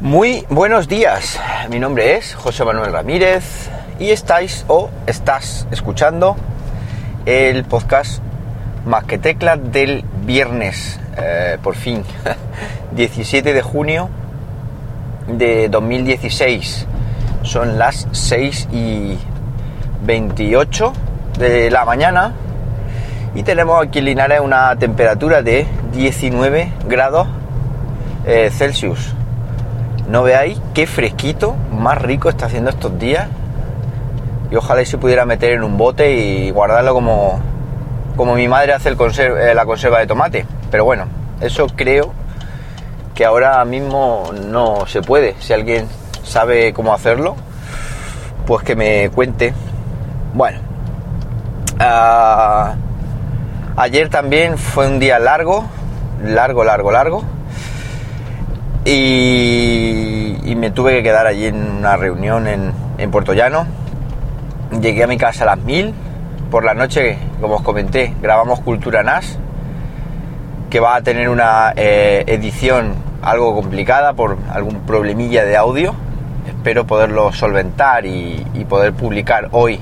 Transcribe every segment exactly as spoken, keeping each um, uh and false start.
Muy buenos días, mi nombre es José Manuel Ramírez y estáis o estás escuchando el podcast Más que Teclas del viernes, eh, por fin, diecisiete de junio de dos mil dieciséis. Son las seis y veintiocho de la mañana y tenemos aquí en Linares una temperatura de diecinueve grados eh, Celsius. No veáis qué fresquito más rico está haciendo estos días, y ojalá se pudiera meter en un bote y guardarlo como, como mi madre hace el conserva, la conserva de tomate. Pero bueno, eso creo que ahora mismo no se puede. Si alguien sabe cómo hacerlo, pues que me cuente. Bueno, uh, ayer también fue un día largo, largo, largo, largo. Y, y me tuve que quedar allí en una reunión en, en Puerto Llano. Llegué a mi casa a las mil. Por la noche, como os comenté, grabamos Cultura N A S, que va a tener una eh, edición algo complicada por algún problemilla de audio. Espero poderlo solventar y, y poder publicar hoy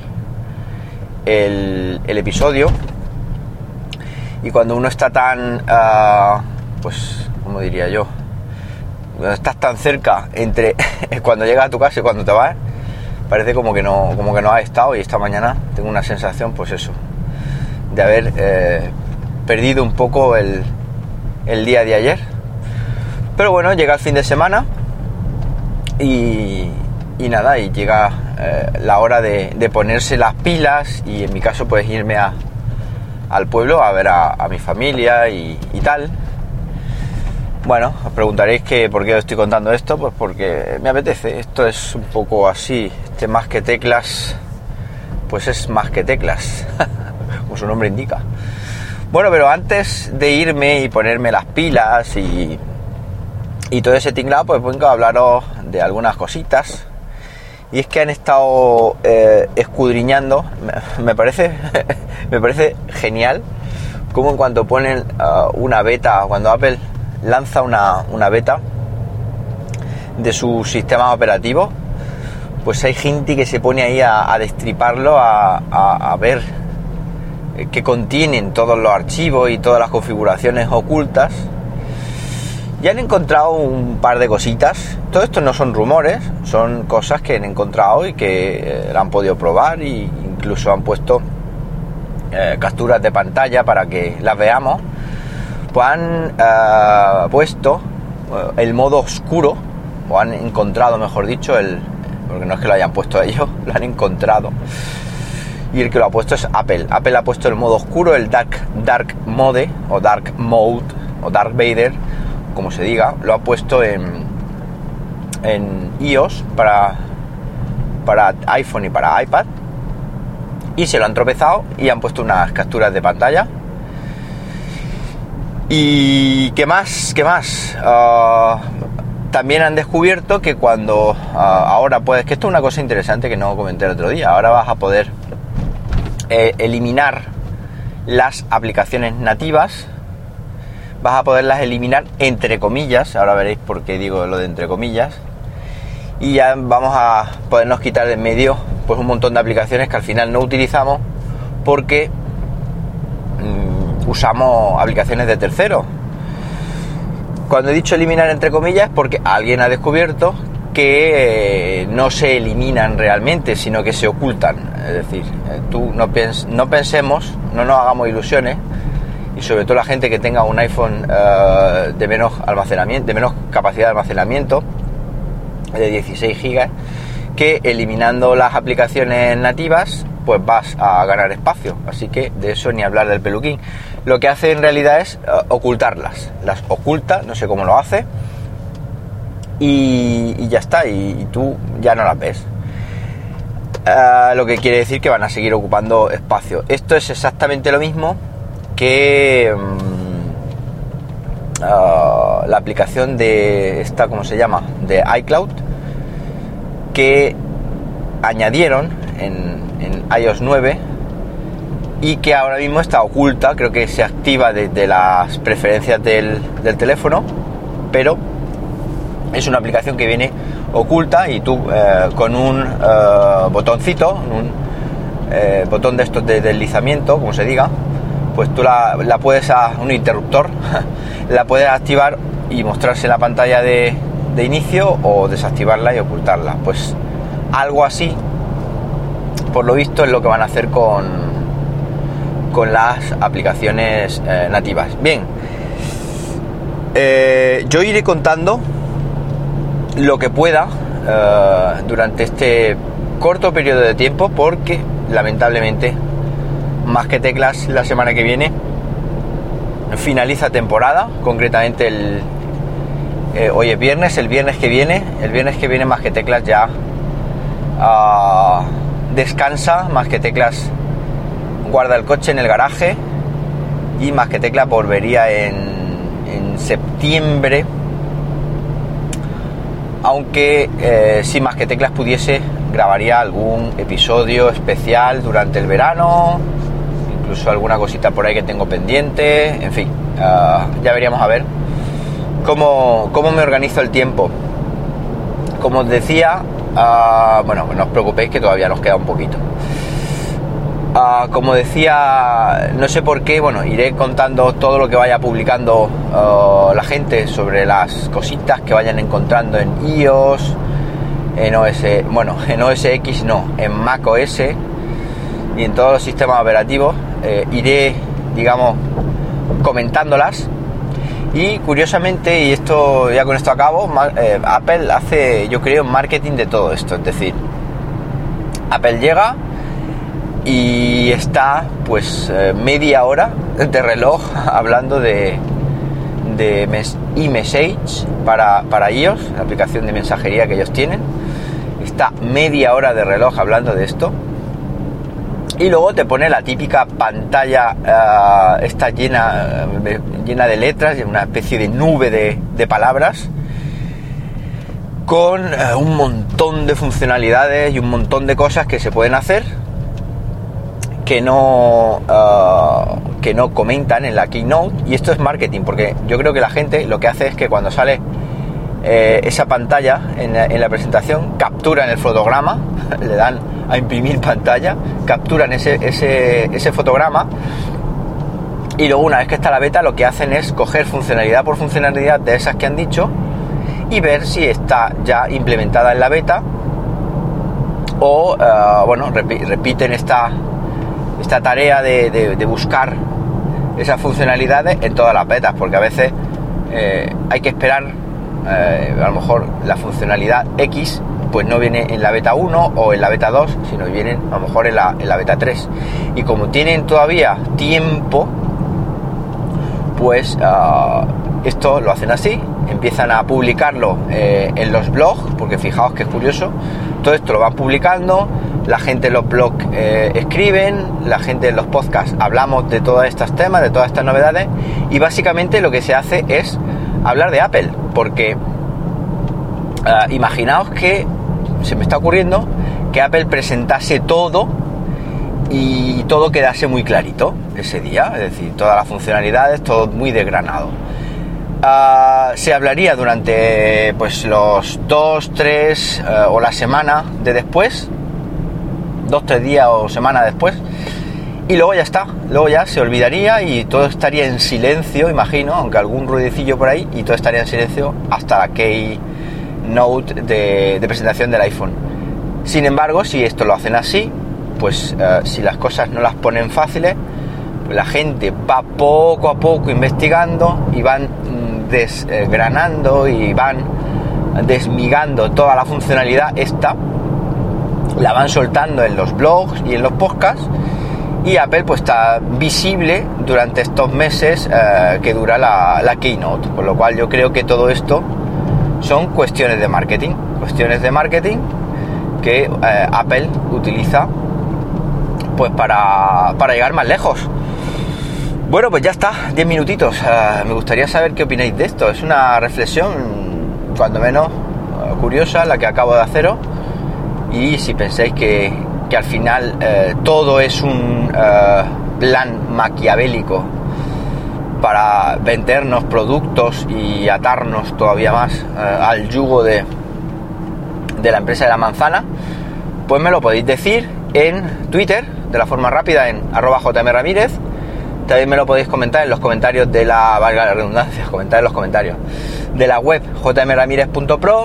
el, el episodio. Y cuando uno está tan, uh, pues, ¿cómo diría yo? Cuando estás tan cerca entre cuando llegas a tu casa y cuando te vas, parece como que no como que no has estado. Y esta mañana tengo una sensación, pues eso, de haber eh, perdido un poco el, el día de ayer. Pero bueno, llega el fin de semana y, y nada, y llega eh, la hora de, de ponerse las pilas, y en mi caso pues irme a, al pueblo a ver a, a mi familia y, y tal. Bueno, os preguntaréis que por qué os estoy contando esto. Pues porque me apetece. Esto es un poco así. Este Más que Teclas, pues es más que teclas, como su nombre indica. Bueno, pero antes de irme y ponerme las pilas y, y todo ese tinglado, pues vengo a hablaros de algunas cositas. Y es que han estado eh, escudriñando. Me, me parece me parece genial cómo en cuanto ponen uh, una beta, cuando Apple lanza una, una beta de su sistema operativo, pues hay gente que se pone ahí a, a destriparlo, a, a, a ver qué contienen todos los archivos y todas las configuraciones ocultas. Y han encontrado un par de cositas. Todo esto no son rumores, son cosas que han encontrado y que eh, la han podido probar, e incluso han puesto eh, capturas de pantalla para que las veamos. Pues han uh, puesto uh, el modo oscuro, o han encontrado, mejor dicho, el porque no es que lo hayan puesto ellos, lo han encontrado. Y el que lo ha puesto es Apple. Apple ha puesto el modo oscuro, el Dark, dark Mode, o Dark Mode, o Dark Vader, como se diga. Lo ha puesto en, en iOS para, para iPhone y para iPad. Y se lo han tropezado y han puesto unas capturas de pantalla. ¿Y qué más? ¿Qué más? Uh, también han descubierto que cuando... Uh, ahora pues... que esto es una cosa interesante que no comenté el otro día. Ahora vas a poder eh, eliminar las aplicaciones nativas. Vas a poderlas eliminar entre comillas. Ahora veréis por qué digo lo de entre comillas. Y ya vamos a podernos quitar de en medio pues un montón de aplicaciones que al final no utilizamos porque... Mmm, usamos aplicaciones de terceros. Cuando he dicho eliminar entre comillas es porque alguien ha descubierto que eh, no se eliminan realmente, sino que se ocultan. Es decir, eh, tú no, pens- no pensemos, no nos hagamos ilusiones, y sobre todo la gente que tenga un iPhone uh, de menos almacenamiento, de menos capacidad de almacenamiento, de dieciséis gigas, que eliminando las aplicaciones nativas pues vas a ganar espacio. Así que de eso ni hablar del peluquín. Lo que hace en realidad es uh, ocultarlas. Las oculta, no sé cómo lo hace, y, y ya está, y, y tú ya no las ves. Uh, lo que quiere decir que van a seguir ocupando espacio. Esto es exactamente lo mismo que um, uh, la aplicación de esta, ¿cómo se llama?, de iCloud, que añadieron en, en iOS nueve y que ahora mismo está oculta. Creo que se activa desde las preferencias del, del teléfono, pero Es una aplicación que viene oculta y tú eh, con un eh, botoncito, un eh, botón de estos de deslizamiento, como se diga, pues tú la, la puedes, a un interruptor, la puedes activar y mostrarse en la pantalla de, de inicio o desactivarla y ocultarla. Pues algo así, por lo visto, es lo que van a hacer con, con las aplicaciones eh, nativas. Bien, eh, yo iré contando lo que pueda uh, durante este corto periodo de tiempo, porque lamentablemente Más que Teclas la semana que viene finaliza temporada, concretamente el eh, hoy es viernes, el viernes que viene el viernes que viene Más que Teclas ya uh, descansa. Más que Teclas guarda el coche en el garaje y Más que Teclas volvería en, en septiembre. Aunque eh, si Más que Teclas pudiese, grabaría algún episodio especial durante el verano, incluso alguna cosita por ahí que tengo pendiente, en fin, uh, ya veríamos a ver cómo, cómo me organizo el tiempo. Como os decía, uh, bueno, no os preocupéis que todavía nos queda un poquito. Uh, como decía, no sé por qué, bueno, iré contando todo lo que vaya publicando uh, la gente sobre las cositas que vayan encontrando en iOS, en O S, bueno, en O S X no, en macOS y en todos los sistemas operativos. Eh, iré, digamos, comentándolas. Y curiosamente, y esto ya con esto acabo, eh, Apple hace, yo creo, marketing de todo esto. Es decir, Apple llega y está pues eh, media hora de reloj hablando de, de eMessage para, para iOS, la aplicación de mensajería que ellos tienen. Está media hora de reloj hablando de esto. Y luego te pone la típica pantalla, uh, está llena, uh, llena de letras, una especie de nube de, de palabras, con uh, un montón de funcionalidades y un montón de cosas que se pueden hacer que no uh, que no comentan en la Keynote. Y esto es marketing, porque yo creo que la gente lo que hace es que cuando sale eh, esa pantalla en, en la presentación, capturan el fotograma, le dan a imprimir pantalla, capturan ese, ese, ese fotograma, y luego una vez que está la beta lo que hacen es coger funcionalidad por funcionalidad de esas que han dicho y ver si está ya implementada en la beta o uh, bueno, repi- repiten esta esta tarea de, de, de buscar esas funcionalidades en todas las betas, porque a veces eh, hay que esperar, eh, a lo mejor la funcionalidad X pues no viene en la beta uno o en la beta dos, sino vienen a lo mejor en la, en la beta tres, y como tienen todavía tiempo, pues uh, esto lo hacen así, empiezan a publicarlo eh, en los blogs, porque fijaos que es curioso, todo esto lo van publicando, la gente en los blogs eh, escriben, la gente en los podcasts hablamos de todos estos temas, de todas estas novedades, y básicamente lo que se hace es hablar de Apple, porque uh, imaginaos que se me está ocurriendo que Apple presentase todo y todo quedase muy clarito ese día, es decir, todas las funcionalidades, todo muy desgranado. Uh, se hablaría durante pues los dos, tres uh, o la semana de después, dos, tres días o semana después, y luego ya está, luego ya se olvidaría y todo estaría en silencio, imagino, aunque algún ruidecillo por ahí, y todo estaría en silencio hasta la Keynote de, de presentación del iPhone. Sin embargo, si esto lo hacen así, pues uh, si las cosas no las ponen fáciles, pues la gente va poco a poco investigando y van desgranando y van desmigando toda la funcionalidad esta, la van soltando en los blogs y en los podcasts, y Apple pues está visible durante estos meses eh, que dura la, la Keynote, por lo cual yo creo que todo esto son cuestiones de marketing, cuestiones de marketing que eh, Apple utiliza pues para, para llegar más lejos. Bueno, pues ya está, diez minutitos. Uh, me gustaría saber qué opináis de esto. Es una reflexión, cuando menos, uh, curiosa, la que acabo de haceros. Y si pensáis que, que al final uh, todo es un uh, plan maquiavélico para vendernos productos y atarnos todavía más eh, al yugo de, de la empresa de la manzana, pues me lo podéis decir en Twitter de la forma rápida en arroba jmramírez. También me lo podéis comentar en los comentarios de la, valga la redundancia, comentar en los comentarios de la web jmramírez punto pro.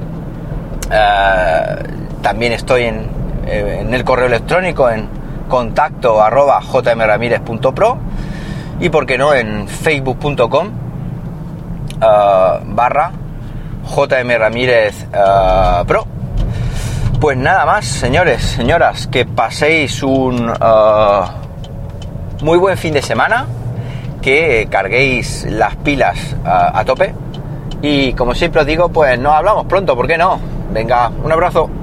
Eh, también estoy en, eh, en el correo electrónico en contacto arroba jmramírez punto pro y por qué no en facebook punto com uh, barra jmramírez uh, pro. Pues nada más, señores, señoras, que paséis un uh, muy buen fin de semana, que carguéis las pilas uh, a tope y como siempre os digo, pues nos hablamos pronto, ¿por qué no? Venga, un abrazo.